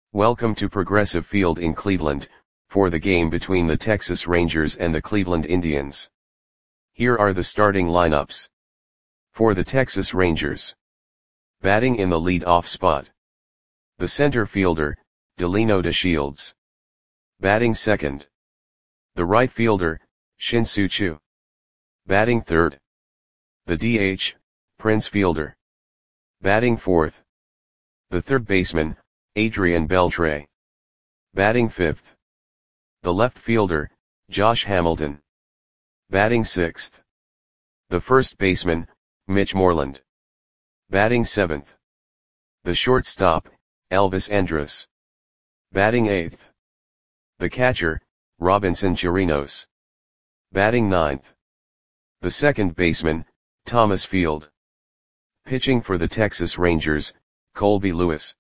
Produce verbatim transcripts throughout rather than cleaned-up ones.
Welcome to Progressive Field in Cleveland, for the game between the Texas Rangers and the Cleveland Indians. Here are the starting lineups. For the Texas Rangers. Batting in the lead-off spot. The center fielder, Delino DeShields. Batting second. The right fielder, Shin-Soo Choo. Batting third. The D H, Prince Fielder. Batting fourth. The third baseman, Adrian Beltre. Batting fifth. The left fielder, Josh Hamilton. Batting sixth. The first baseman, Mitch Moreland. Batting seventh. The shortstop, Elvis Andrus. Batting eighth. The catcher, Robinson Chirinos. Batting ninth. The second baseman, Thomas Field. Pitching for the Texas Rangers, Colby Lewis.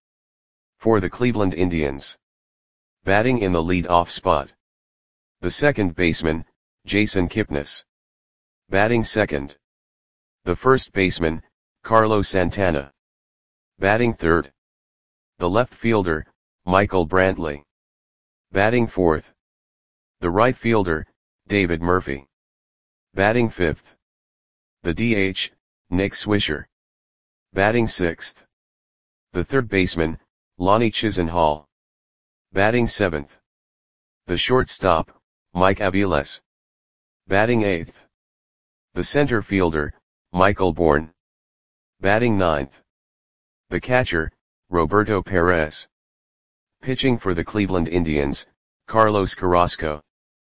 For the Cleveland Indians. Batting in the lead-off spot. The second baseman, Jason Kipnis. Batting second. The first baseman, Carlos Santana. Batting third. The left fielder, Michael Brantley. Batting fourth. The right fielder, David Murphy. Batting fifth. The D H, Nick Swisher. Batting sixth. The third baseman, Lonnie Chisenhall. Batting seventh. The shortstop, Mike Aviles. Batting eighth. The center fielder, Michael Bourne. Batting ninth. The catcher, Roberto Perez. Pitching for the Cleveland Indians, Carlos Carrasco.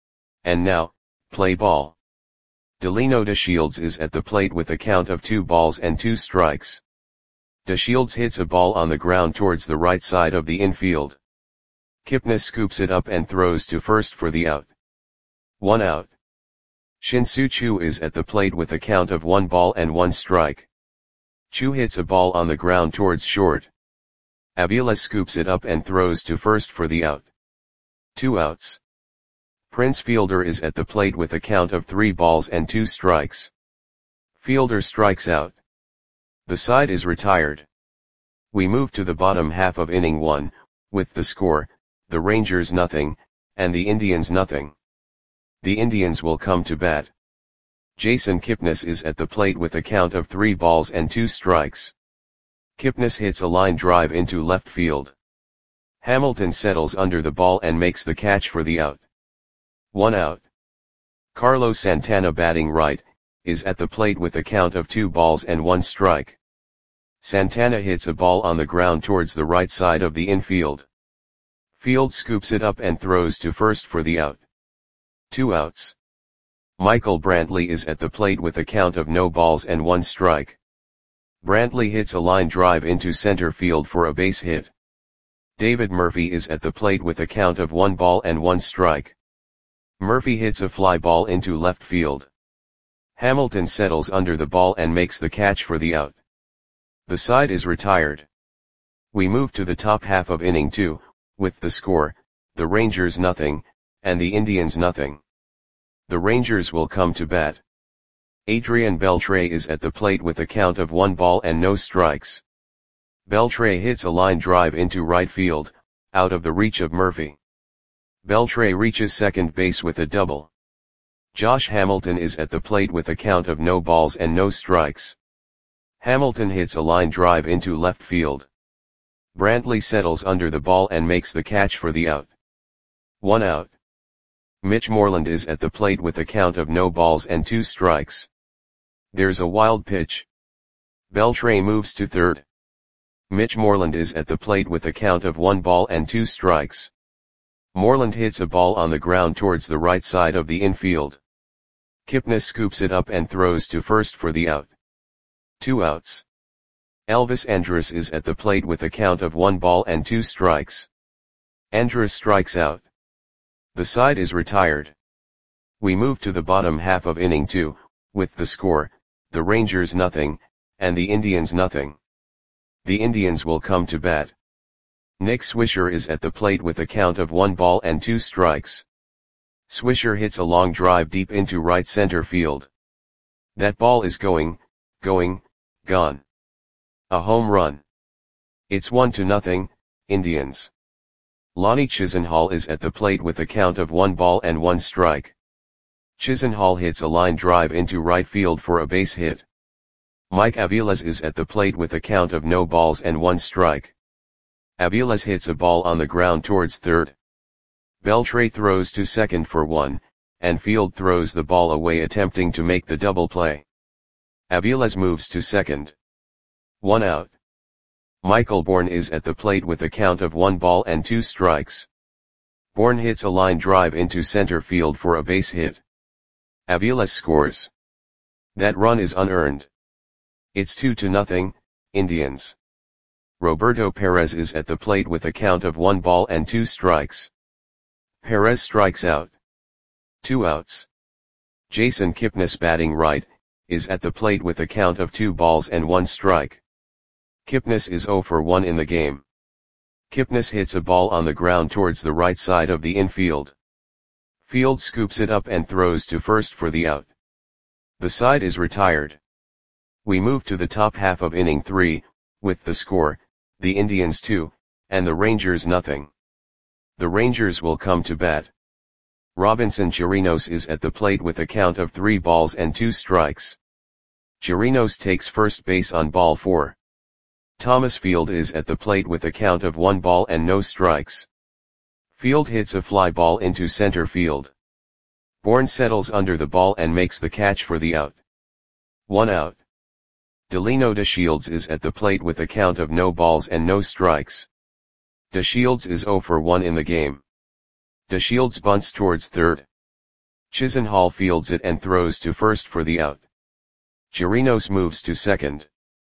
And now, play ball. Delino DeShields is at the plate with a count of two balls and two strikes. DeShields hits a ball on the ground towards the right side of the infield. Kipnis scoops it up and throws to first for the out. One out. Shin-Soo Choo is at the plate with a count of one ball and one strike. Choo hits a ball on the ground towards short. Aviles scoops it up and throws to first for the out. Two outs. Prince Fielder is at the plate with a count of three balls and two strikes. Fielder strikes out. The side is retired. We move to the bottom half of inning one, with the score, the Rangers nothing, and the Indians nothing. The Indians will come to bat. Jason Kipnis is at the plate with a count of three balls and two strikes. Kipnis hits a line drive into left field. Hamilton settles under the ball and makes the catch for the out. One out. Carlos Santana, batting right, is at the plate with a count of two balls and one strike. Santana hits a ball on the ground towards the right side of the infield. Field scoops it up and throws to first for the out. Two outs. Michael Brantley is at the plate with a count of no balls and one strike. Brantley hits a line drive into center field for a base hit. David Murphy is at the plate with a count of one ball and one strike. Murphy hits a fly ball into left field. Hamilton settles under the ball and makes the catch for the out. The side is retired. We move to the top half of inning two, with the score, the Rangers nothing, and the Indians nothing. The Rangers will come to bat. Adrian Beltre is at the plate with a count of one ball and no strikes. Beltre hits a line drive into right field, out of the reach of Murphy. Beltre reaches second base with a double. Josh Hamilton is at the plate with a count of no balls and no strikes. Hamilton hits a line drive into left field. Brantley settles under the ball and makes the catch for the out. One out. Mitch Moreland is at the plate with a count of no balls and two strikes. There's a wild pitch. Beltre moves to third. Mitch Moreland is at the plate with a count of one ball and two strikes. Moreland hits a ball on the ground towards the right side of the infield. Kipnis scoops it up and throws to first for the out. Two outs. Elvis Andrus is at the plate with a count of one ball and two strikes. Andrus strikes out. The side is retired. We move to the bottom half of inning two, with the score, the Rangers nothing, and the Indians nothing. The Indians will come to bat. Nick Swisher is at the plate with a count of one ball and two strikes. Swisher hits a long drive deep into right center field. That ball is going, going, gone. A home run. It's one to nothing, Indians. Lonnie Chisenhall is at the plate with a count of one ball and one strike. Chisenhall hits a line drive into right field for a base hit. Mike Aviles is at the plate with a count of no balls and one strike. Aviles hits a ball on the ground towards third. Beltre throws to second for one, and Field throws the ball away attempting to make the double play. Aviles moves to second. One out. Michael Bourne is at the plate with a count of one ball and two strikes. Bourne hits a line drive into center field for a base hit. Aviles scores. That run is unearned. It's two to nothing, Indians. Roberto Perez is at the plate with a count of one ball and two strikes. Perez strikes out. Two outs. Jason Kipnis, batting right, is at the plate with a count of two balls and one strike. Kipnis is zero for one in the game. Kipnis hits a ball on the ground towards the right side of the infield. Field scoops it up and throws to first for the out. The side is retired. We move to the top half of inning three, with the score, the Indians two, and the Rangers nothing. The Rangers will come to bat. Robinson Chirinos is at the plate with a count of three balls and two strikes. Chirinos takes first base on ball four. Thomas Field is at the plate with a count of one ball and no strikes. Field hits a fly ball into center field. Bourne settles under the ball and makes the catch for the out. One out. Delino DeShields is at the plate with a count of no balls and no strikes. DeShields is zero for one in the game. DeShields bunts towards third. Chisenhall fields it and throws to first for the out. Chirinos moves to second.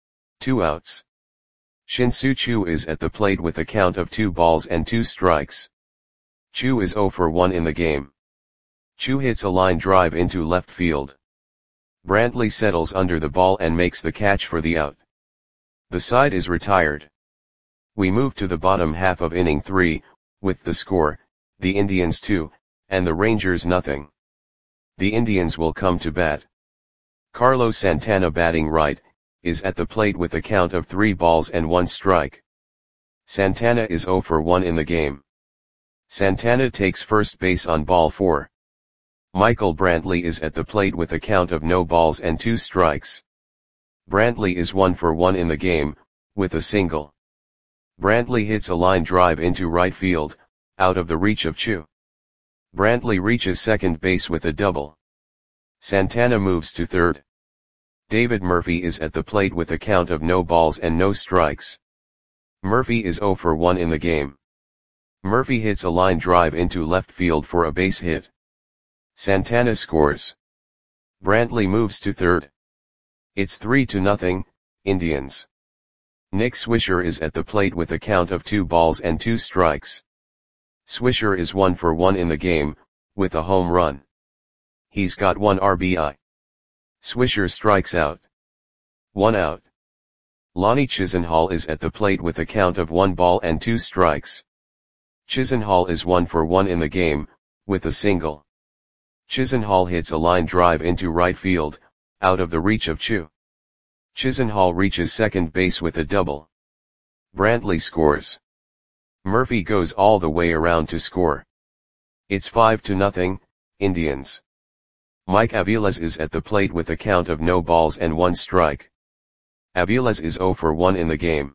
Two outs. Shin-Soo Choo is at the plate with a count of two balls and two strikes. Choo is zero for one in the game. Choo hits a line drive into left field. Brantley settles under the ball and makes the catch for the out. The side is retired. We move to the bottom half of inning three, with the score, the Indians two, and the Rangers nothing. The Indians will come to bat. Carlos Santana, batting right, is at the plate with a count of three balls and one strike. Santana is zero for one in the game. Santana takes first base on ball four. Michael Brantley is at the plate with a count of no balls and two strikes. Brantley is one for one in the game, with a single. Brantley hits a line drive into right field, out of the reach of Choo. Brantley reaches second base with a double. Santana moves to third. David Murphy is at the plate with a count of no balls and no strikes. Murphy is zero for one in the game. Murphy hits a line drive into left field for a base hit. Santana scores. Brantley moves to third. It's three to nothing, Indians. Nick Swisher is at the plate with a count of two balls and two strikes. Swisher is one for one in the game, with a home run. He's got one R B I. Swisher strikes out. One out. Lonnie Chisenhall is at the plate with a count of one ball and two strikes. Chisenhall is one for one in the game, with a single. Chisenhall hits a line drive into right field, out of the reach of Choo. Chisenhall reaches second base with a double. Brantley scores. Murphy goes all the way around to score. It's five to nothing, Indians. Mike Aviles is at the plate with a count of no balls and one strike. Aviles is zero for one in the game.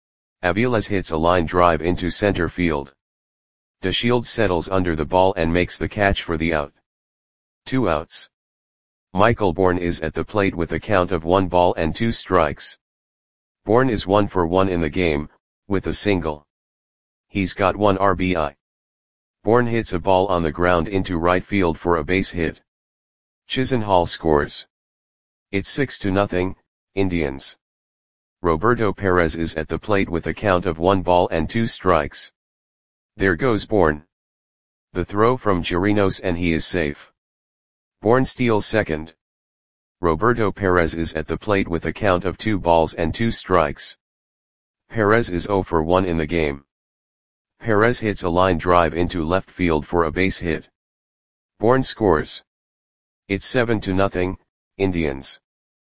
Aviles hits a line drive into center field. DeShields settles under the ball and makes the catch for the out. Two outs. Michael Bourne is at the plate with a count of one ball and two strikes. Bourne is one for one in the game, with a single. He's got one R B I. Bourne hits a ball on the ground into right field for a base hit. Chisenhall scores. It's six to nothing, Indians. Roberto Perez is at the plate with a count of one ball and two strikes. There goes Bourne. The throw from Chirinos and he is safe. Bourne steals second. Roberto Perez is at the plate with a count of two balls and two strikes. Perez is zero for one in the game. Perez hits a line drive into left field for a base hit. Bourne scores. It's seven to nothing, Indians.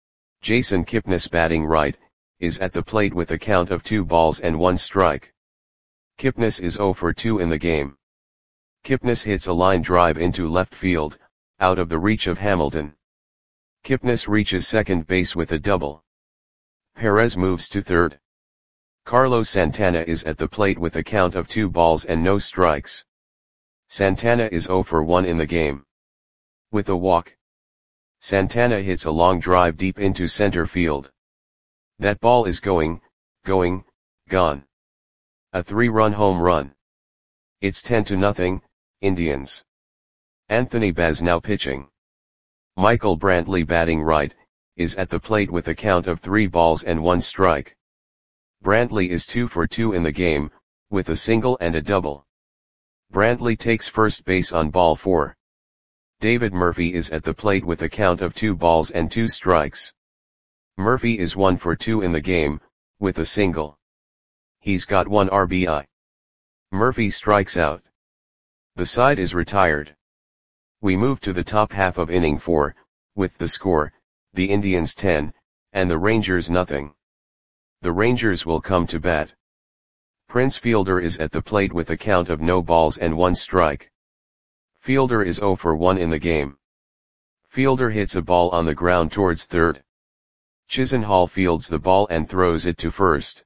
Jason Kipnis, batting right, is at the plate with a count of two balls and one strike. Kipnis is zero for two in the game. Kipnis hits a line drive into left field, out of the reach of Hamilton. Kipnis reaches second base with a double. Perez moves to third. Carlos Santana is at the plate with a count of two balls and no strikes. Santana is zero for one in the game. With a walk, Santana hits a long drive deep into center field. That ball is going, going, gone. A three-run home run. It's ten to nothing, Indians. Anthony Baz now pitching. Michael Brantley batting right, is at the plate with a count of three balls and one strike. Brantley is two for two in the game, with a single and a double. Brantley takes first base on ball four. David Murphy is at the plate with a count of two balls and two strikes. Murphy is one for two in the game, with a single. He's got one R B I. Murphy strikes out. The side is retired. We move to the top half of inning four, with the score, the Indians ten, and the Rangers nothing. The Rangers will come to bat. Prince Fielder is at the plate with a count of no balls and one strike. Fielder is zero for one in the game. Fielder hits a ball on the ground towards third. Chisenhall fields the ball and throws it to first.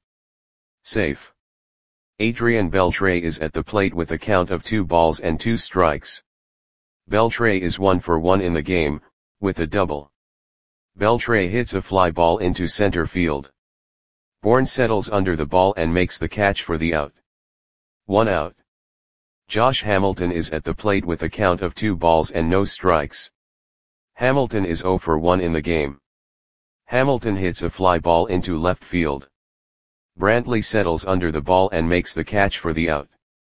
Safe. Adrian Beltre is at the plate with a count of two balls and two strikes. Beltre is one for one in the game, with a double. Beltre hits a fly ball into center field. Bourne settles under the ball and makes the catch for the out. One out. Josh Hamilton is at the plate with a count of two balls and no strikes. Hamilton is zero for one in the game. Hamilton hits a fly ball into left field. Brantley settles under the ball and makes the catch for the out.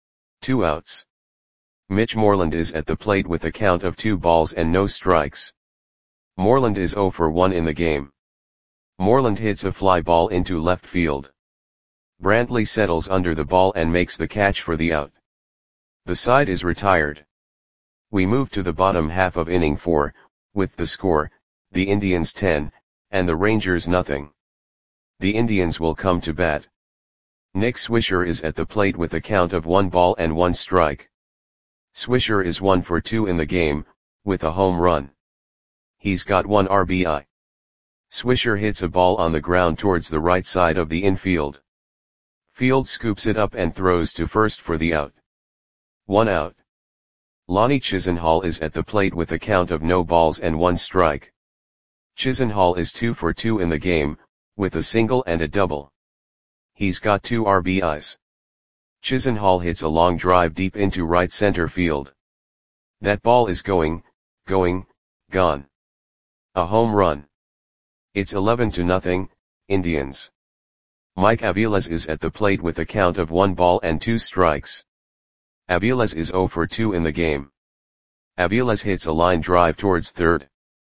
Two outs. Mitch Moreland is at the plate with a count of two balls and no strikes. Moreland is zero for one in the game. Moreland hits a fly ball into left field. Brantley settles under the ball and makes the catch for the out. The side is retired. We move to the bottom half of inning four, with the score, the Indians ten, and the Rangers nothing. The Indians will come to bat. Nick Swisher is at the plate with a count of one ball and one strike. Swisher is one for two in the game, with a home run. He's got one R B I. Swisher hits a ball on the ground towards the right side of the infield. Field scoops it up and throws to first for the out. One out. Lonnie Chisenhall is at the plate with a count of no balls and one strike. Chisenhall is two for two in the game, with a single and a double. He's got two R B Is. Chisenhall hits a long drive deep into right center field. That ball is going, going, gone. A home run. It's eleven to nothing, Indians. Mike Aviles is at the plate with a count of one ball and two strikes. Aviles is zero for two in the game. Aviles hits a line drive towards third.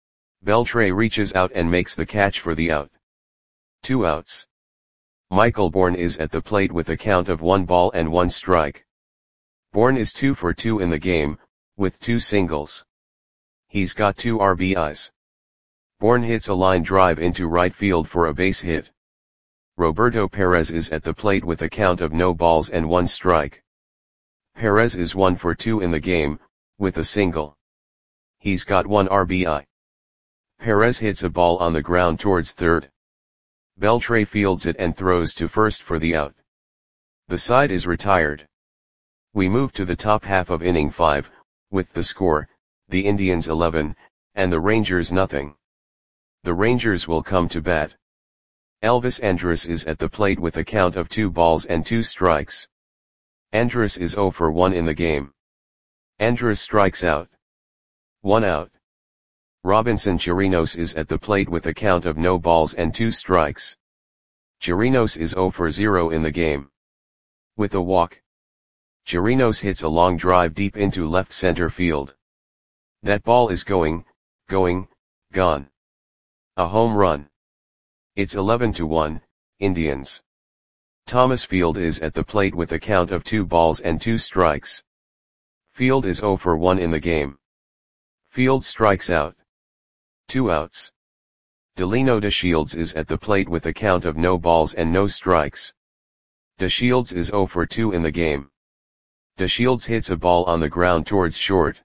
Beltre reaches out and makes the catch for the out. Two outs. Michael Bourne is at the plate with a count of one ball and one strike. Bourne is two for two in the game, with two singles. He's got two R B Is. Bourne hits a line drive into right field for a base hit. Roberto Perez is at the plate with a count of no balls and one strike. Perez is one for two in the game, with a single. He's got one R B I. Perez hits a ball on the ground towards third. Beltre fields it and throws to first for the out. The side is retired. We move to the top half of inning five, with the score, the Indians eleven, and the Rangers nothing. The Rangers will come to bat. Elvis Andrus is at the plate with a count of two balls and two strikes. Andrus is zero for one in the game. Andrus strikes out. One out. Robinson Chirinos is at the plate with a count of no balls and two strikes. Chirinos is zero for zero in the game. With a walk, Chirinos hits a long drive deep into left center field. That ball is going, going, gone. A home run. It's eleven to one, Indians. Thomas Field is at the plate with a count of two balls and two strikes. Field is zero for one in the game. Field strikes out. Two outs. Delino DeShields is at the plate with a count of no balls and no strikes. DeShields is zero for two in the game. DeShields hits a ball on the ground towards short.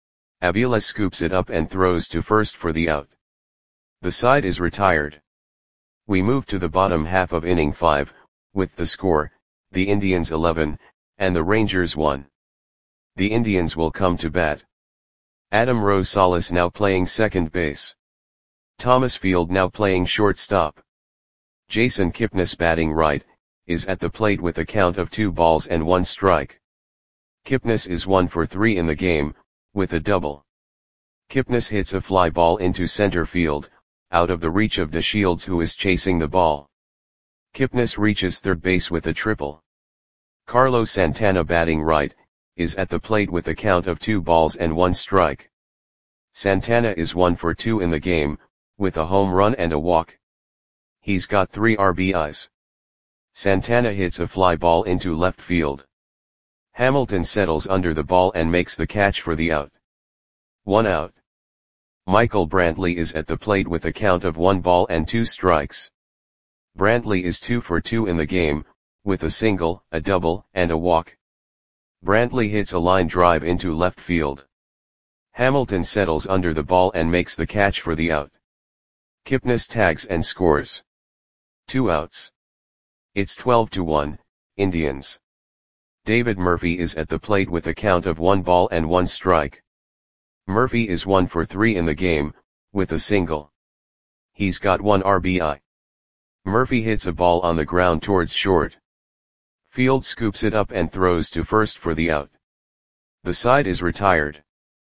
Aviles scoops it up and throws to first for the out. The side is retired. We move to the bottom half of inning five, with the score, the Indians eleven, and the Rangers one. The Indians will come to bat. Adam Rosales now playing second base. Thomas Field now playing shortstop. Jason Kipnis batting right, is at the plate with a count of two balls and one strike. Kipnis is one for three in the game, with a double. Kipnis hits a fly ball into center field, out of the reach of DeShields who is chasing the ball. Kipnis reaches third base with a triple. Carlos Santana batting right, is at the plate with a count of two balls and one strike. Santana is one for two in the game, with a home run and a walk. He's got three R B Is. Santana hits a fly ball into left field. Hamilton settles under the ball and makes the catch for the out. One out. Michael Brantley is at the plate with a count of one ball and two strikes. Brantley is two for two in the game, with a single, a double, and a walk. Brantley hits a line drive into left field. Hamilton settles under the ball and makes the catch for the out. Kipnis tags and scores. Two outs. It's twelve to one, Indians. David Murphy is at the plate with a count of one ball and one strike. Murphy is one for three in the game, with a single. He's got one R B I. Murphy hits a ball on the ground towards short. Field scoops it up and throws to first for the out. The side is retired.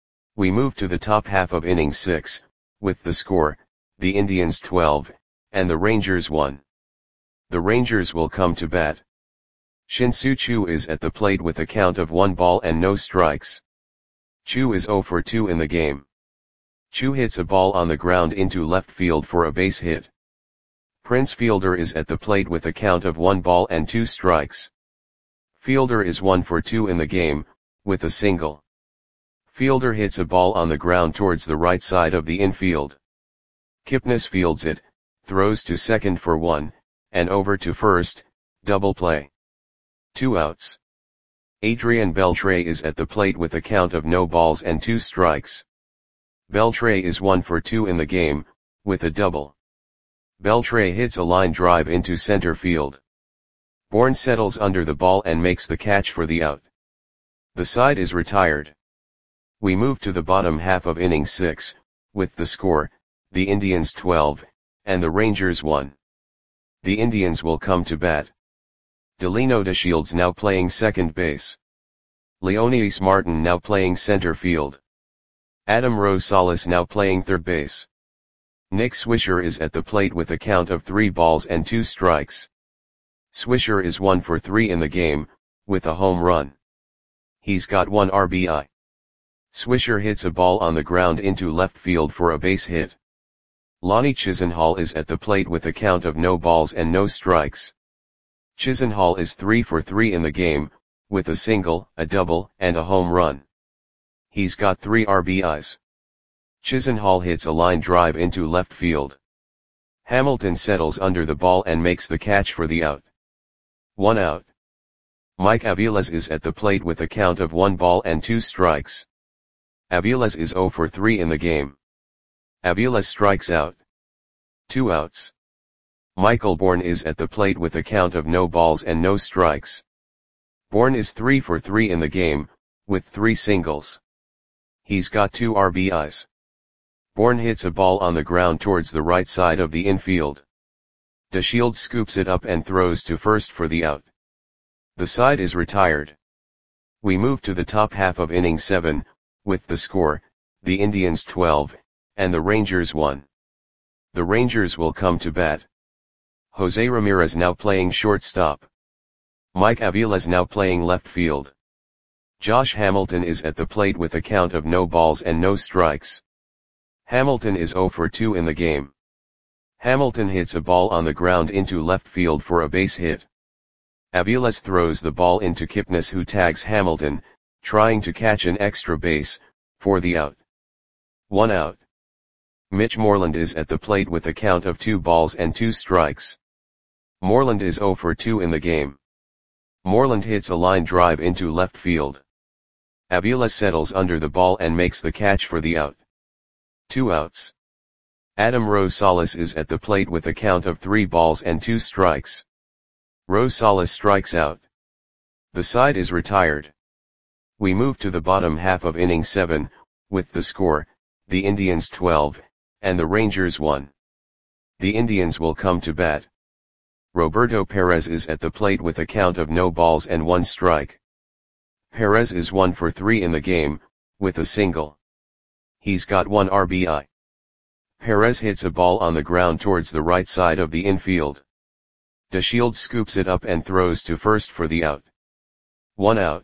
We move to the top half of inning six, with the score, the Indians twelve, and the Rangers one. The Rangers will come to bat. Shin-Soo Choo is at the plate with a count of one ball and no strikes. Choo is zero for two in the game. Choo hits a ball on the ground into left field for a base hit. Prince Fielder is at the plate with a count of one ball and two strikes. Fielder is one for two in the game, with a single. Fielder hits a ball on the ground towards the right side of the infield. Kipnis fields it, throws to second for one, and over to first, double play. Two outs. Adrian Beltre is at the plate with a count of no balls and two strikes. Beltre is one for two in the game, with a double. Beltre hits a line drive into center field. Bourne settles under the ball and makes the catch for the out. The side is retired. We move to the bottom half of inning six, with the score, the Indians twelve, and the Rangers one. The Indians will come to bat. Delino DeShields now playing second base. Leonidas Martin now playing center field. Adam Rosales now playing third base. Nick Swisher is at the plate with a count of three balls and two strikes. Swisher is one for three in the game, with a home run. He's got one R B I. Swisher hits a ball on the ground into left field for a base hit. Lonnie Chisenhall is at the plate with a count of no balls and no strikes. Chisenhall is three for three in the game, with a single, a double, and a home run. He's got three R B Is. Chisenhall hits a line drive into left field. Hamilton settles under the ball and makes the catch for the out. One out. Mike Aviles is at the plate with a count of one ball and two strikes. Aviles is zero for three in the game. Aviles strikes out. Two outs. Michael Bourne is at the plate with a count of no balls and no strikes. Bourne is three for three in the game, with three singles. He's got two R B Is. Bourne hits a ball on the ground towards the right side of the infield. DeShields scoops it up and throws to first for the out. The side is retired. We move to the top half of inning seven, with the score, the Indians twelve, and the Rangers one. The Rangers will come to bat. Jose Ramirez now playing shortstop. Mike Aviles now playing left field. Josh Hamilton is at the plate with a count of no balls and no strikes. Hamilton is zero for two in the game. Hamilton hits a ball on the ground into left field for a base hit. Aviles throws the ball into Kipnis, who tags Hamilton, trying to catch an extra base, for the out. One out. Mitch Moreland is at the plate with a count of two balls and two strikes. Moreland is zero for two in the game. Moreland hits a line drive into left field. Avila settles under the ball and makes the catch for the out. Two outs. Adam Rosales is at the plate with a count of three balls and two strikes. Rosales strikes out. The side is retired. We move to the bottom half of inning seven, with the score, the Indians twelve, and the Rangers one. The Indians will come to bat. Roberto Perez is at the plate with a count of no balls and one strike. Perez is one for three in the game, with a single. He's got one R B I. Perez hits a ball on the ground towards the right side of the infield. DeShields scoops it up and throws to first for the out. One out.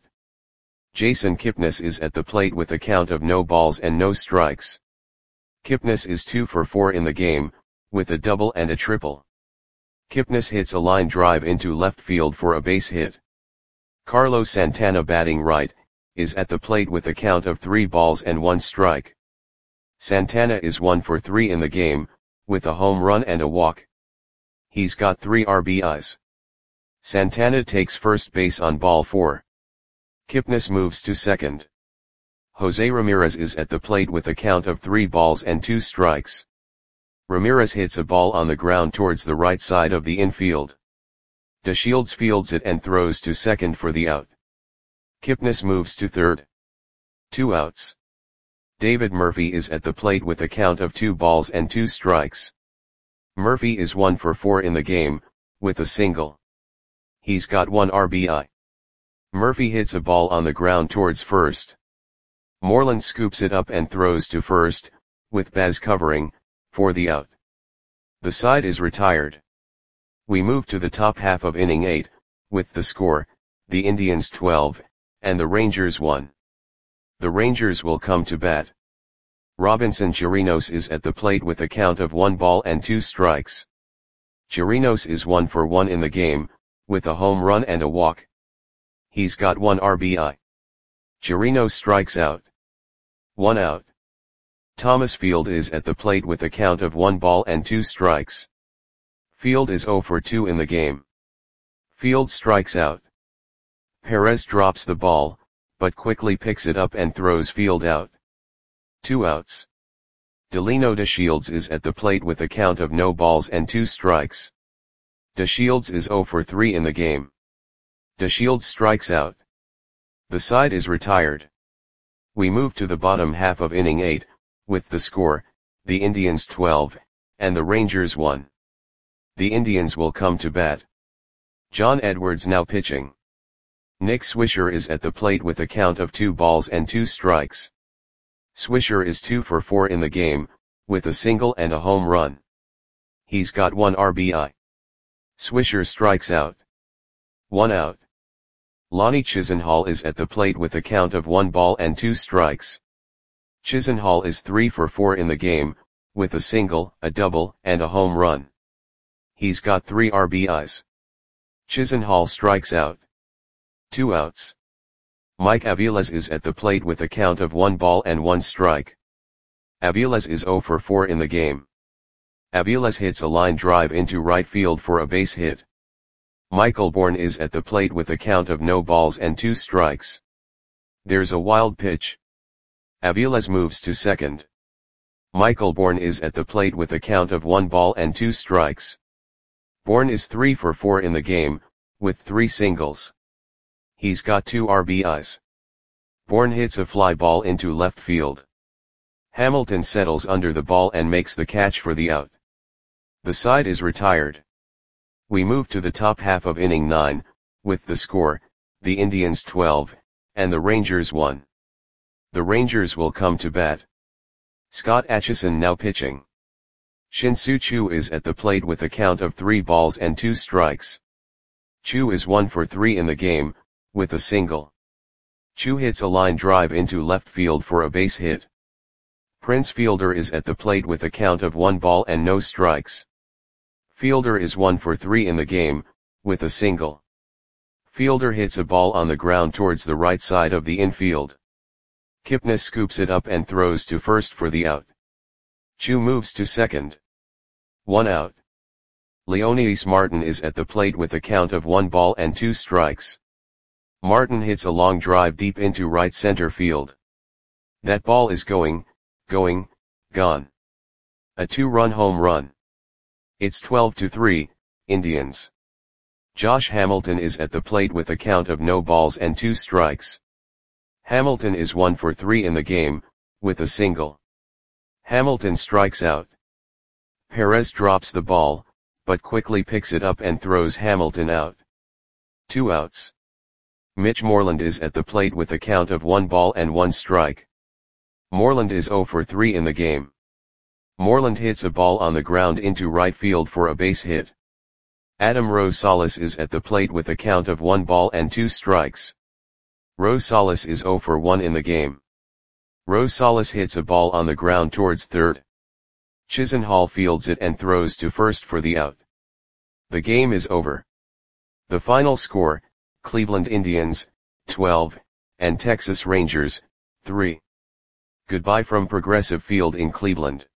Jason Kipnis is at the plate with a count of no balls and no strikes. Kipnis is two for four in the game, with a double and a triple. Kipnis hits a line drive into left field for a base hit. Carlos Santana, batting right, is at the plate with a count of three balls and one strike. Santana is one for three in the game, with a home run and a walk. He's got three R B Is. Santana takes first base on ball four. Kipnis moves to second. Jose Ramirez is at the plate with a count of three balls and two strikes. Ramirez hits a ball on the ground towards the right side of the infield. DeShields fields it and throws to second for the out. Kipnis moves to third. Two outs. David Murphy is at the plate with a count of two balls and two strikes. Murphy is one for four in the game, with a single. He's got one R B I. Murphy hits a ball on the ground towards first. Moreland scoops it up and throws to first, with Baz covering, for the out. The side is retired. We move to the top half of inning eight, with the score, the Indians twelve, and the Rangers one. The Rangers will come to bat. Robinson Chirinos is at the plate with a count of one ball and two strikes. Chirinos is one for one in the game, with a home run and a walk. He's got one R B I. Chirinos strikes out. One out. Thomas Field is at the plate with a count of one ball and two strikes. Field is zero for two in the game. Field strikes out. Perez drops the ball, but quickly picks it up and throws Field out. Two outs. Delino DeShields is at the plate with a count of no balls and two strikes. DeShields is zero for three in the game. DeShields strikes out. The side is retired. We move to the bottom half of inning eight, with the score, the Indians twelve, and the Rangers one. The Indians will come to bat. John Edwards now pitching. Nick Swisher is at the plate with a count of two balls and two strikes. Swisher is two for four in the game, with a single and a home run. He's got one R B I. Swisher strikes out. One out. Lonnie Chisenhall is at the plate with a count of one ball and two strikes. Chisenhall is three for four in the game, with a single, a double, and a home run. He's got three R B Is. Chisenhall strikes out. Two outs. Mike Aviles is at the plate with a count of one ball and one strike. Aviles is zero for four in the game. Aviles hits a line drive into right field for a base hit. Michael Bourne is at the plate with a count of no balls and two strikes. There's a wild pitch. Aviles moves to second. Michael Bourne is at the plate with a count of one ball and two strikes. Bourne is three for four in the game, with three singles. He's got two R B Is. Bourne hits a fly ball into left field. Hamilton settles under the ball and makes the catch for the out. The side is retired. We move to the top half of inning nine, with the score, the Indians twelve, and the Rangers one. The Rangers will come to bat. Scott Atchison now pitching. Shin-Soo Choo is at the plate with a count of three balls and two strikes. Choo is one for three in the game, with a single. Choo hits a line drive into left field for a base hit. Prince Fielder is at the plate with a count of one ball and no strikes. Fielder is one for three in the game, with a single. Fielder hits a ball on the ground towards the right side of the infield. Kipnis scoops it up and throws to first for the out. Choo moves to second. One out. Leonidas Martin is at the plate with a count of one ball and two strikes. Martin hits a long drive deep into right center field. That ball is going, going, gone. A two-run home run. It's twelve to three, Indians. Josh Hamilton is at the plate with a count of no balls and two strikes. Hamilton is one for three in the game, with a single. Hamilton strikes out. Perez drops the ball, but quickly picks it up and throws Hamilton out. Two outs. Mitch Moreland is at the plate with a count of one ball and one strike. Moreland is zero for three in the game. Moreland hits a ball on the ground into right field for a base hit. Adam Rosales is at the plate with a count of one ball and two strikes. Rosales is zero for one in the game. Rosales hits a ball on the ground towards third. Chisenhall fields it and throws to first for the out. The game is over. The final score, Cleveland Indians, twelve, and Texas Rangers, three. Goodbye from Progressive Field in Cleveland.